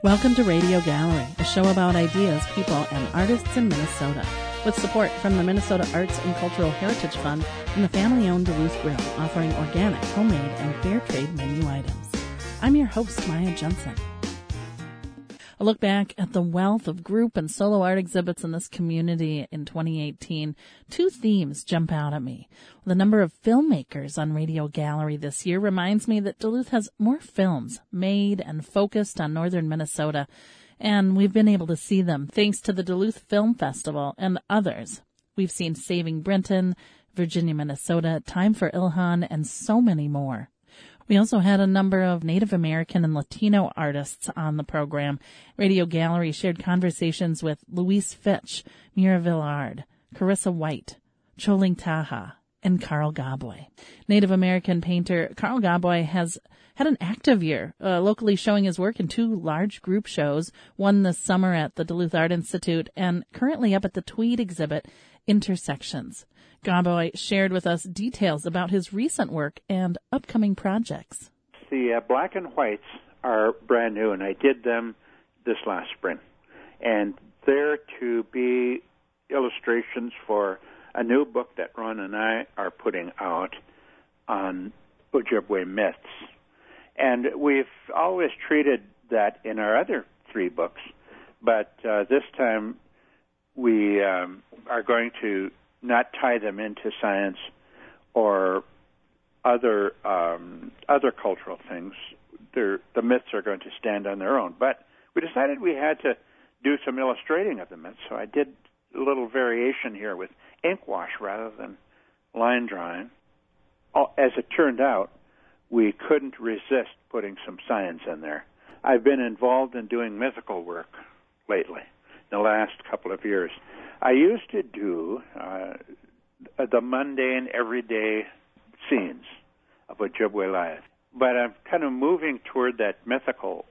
Welcome to Radio Gallery, a show about ideas, people, and artists in Minnesota, with support from the Minnesota Arts and Cultural Heritage Fund and the family-owned Duluth Grill, offering organic, homemade, and fair trade menu items. I'm your host, Maya Jensen. A look back at the wealth of group and solo art exhibits in this community in 2018. Two themes jump out at me. The number of filmmakers on Radio Gallery this year reminds me that Duluth has more films made and focused on northern Minnesota, and we've been able to see them thanks to the Duluth Film Festival and others. We've seen Saving Brinton, Virginia, Minnesota, Time for Ilhan, and so many more. We also had a number of Native American and Latino artists on the program. Radio Gallery shared conversations with Louise Fitch, Mira Villard, Carissa White, Choling Taha, and Carl Gaboy. Native American painter Carl Gaboy has had an active year, locally showing his work in two large group shows, one this summer at the Duluth Art Institute and currently up at the Tweed exhibit, Intersections. Gaboy shared with us details about his recent work and upcoming projects. The black and whites are brand new, and I did them this last spring. And they're to be illustrations for a new book that Ron and I are putting out on Ojibwe myths. And we've always treated that in our other three books, but this time we are going to not tie them into science or other cultural things. The myths are going to stand on their own. But we decided we had to do some illustrating of the myths, so I did a little variation here with ink wash rather than line drawing. As it turned out, we couldn't resist putting some science in there. I've been involved in doing mythical work lately, the last couple of years. I used to do the mundane, everyday scenes of Ojibwe life, but I'm kind of moving toward that mythical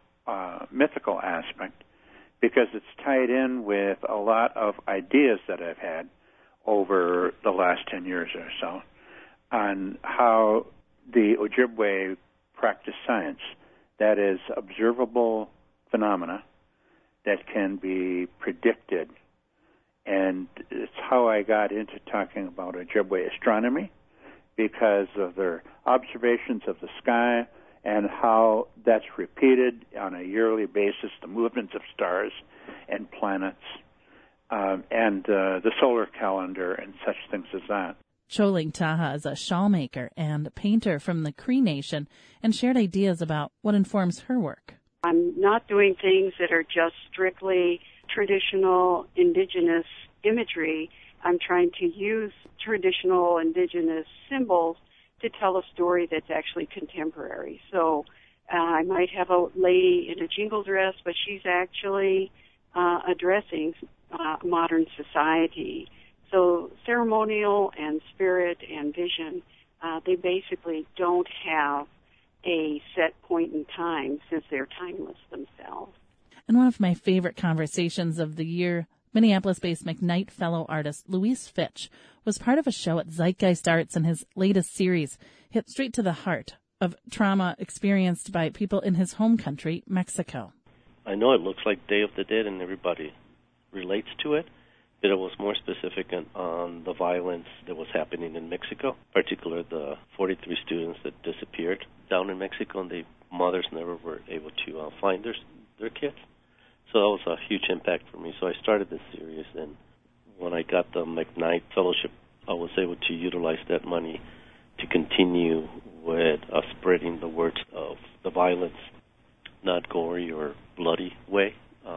aspect because it's tied in with a lot of ideas that I've had over the last 10 years or so on how the Ojibwe practice science, that is observable phenomena that can be predicted. And it's how I got into talking about Ojibwe astronomy, because of their observations of the sky and how that's repeated on a yearly basis, the movements of stars and planets, and the solar calendar and such things as that. Choling Taha is a shawl maker and painter from the Cree Nation and shared ideas about what informs her work. I'm not doing things that are just strictly traditional indigenous imagery. I'm trying to use traditional indigenous symbols to tell a story that's actually contemporary. So I might have a lady in a jingle dress, but she's actually addressing modern society. So ceremonial and spirit and vision, they basically don't have a set point in time since they're timeless themselves. And one of my favorite conversations of the year, Minneapolis-based McKnight Fellow artist Louise Fitch was part of a show at Zeitgeist Arts, and his latest series hit straight to the heart of trauma experienced by people in his home country, Mexico. I know it looks like Day of the Dead and everybody relates to it, but it was more specific on the violence that was happening in Mexico, particularly the 43 students that disappeared down in Mexico, and the mothers never were able to find their kids. So that was a huge impact for me. So I started this series, and when I got the McKnight Fellowship, I was able to utilize that money to continue with spreading the words of the violence, not gory or bloody way,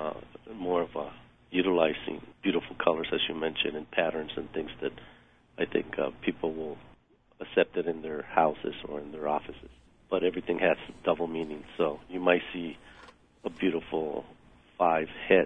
more of a utilizing beautiful colors, as you mentioned, and patterns and things that I think people will accept it in their houses or in their offices. But everything has double meaning. So you might see a beautiful 5 heads.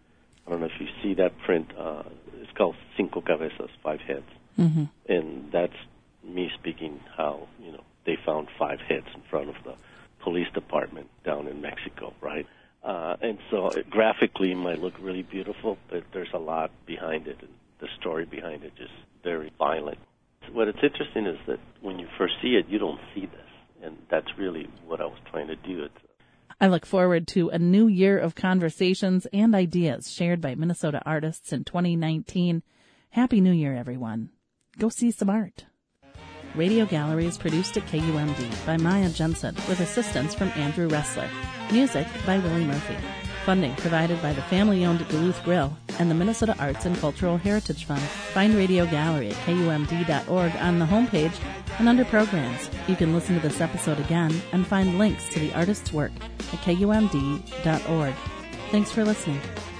I don't know if you see that print. It's called Cinco Cabezas, 5 heads. Mm-hmm. And that's me speaking how, they found 5 heads in front of the police department down in Mexico, right? And so graphically it might look really beautiful, but there's a lot behind it, and the story behind it is very violent. What it's interesting is that when you first see it, you don't see this, and that's really what I was trying to do. I look forward to a new year of conversations and ideas shared by Minnesota artists in 2019. Happy New Year, everyone. Go see some art. Radio Gallery is produced at KUMD by Maya Jensen with assistance from Andrew Ressler. Music by Willie Murphy. Funding provided by the family-owned Duluth Grill and the Minnesota Arts and Cultural Heritage Fund. Find Radio Gallery at KUMD.org on the homepage and under Programs. You can listen to this episode again and find links to the artist's work at KUMD.org. Thanks for listening.